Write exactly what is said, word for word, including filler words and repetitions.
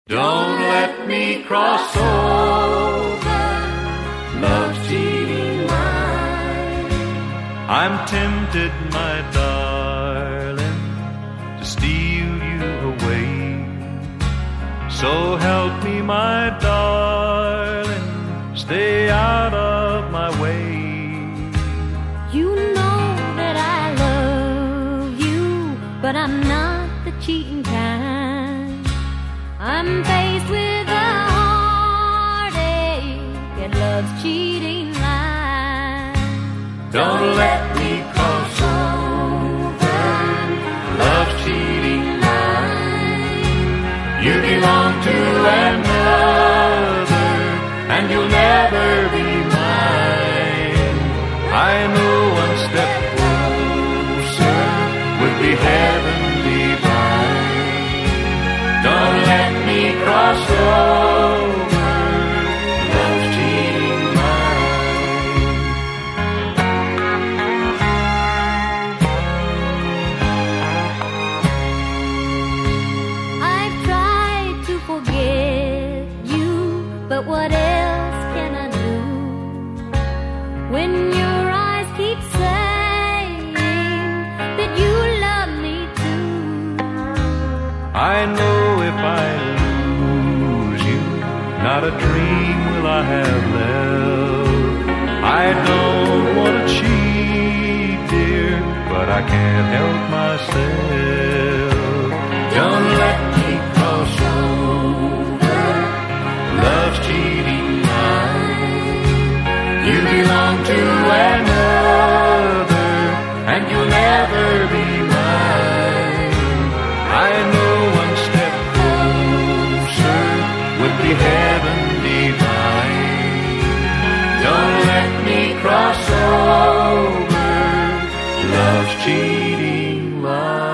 Don't let me cross over love's cheating line. I'm tempted, my darling, to steal you away. So help me, my darling, stay out of my way. You know that I love you, but I'm not the cheating kind. I'm faced with a heartache at love's cheating line. Don't let me cross over love's cheating line. You belong to another, and you'll never be mine. I know one step closer would be heaven divine. Don't let me cross over love's cheating line. I've tried to forget you, but what else can I do when your eyes keep saying that you love me too? I know if I lose you, not a dream will I have left. I don't want to cheat, dear, but I can't help myself. Don't let me cross over love's cheating line. You belong to another, and you'll never be mine. I know one step closer would be heaven divine. Don't let me cross over love's cheating line.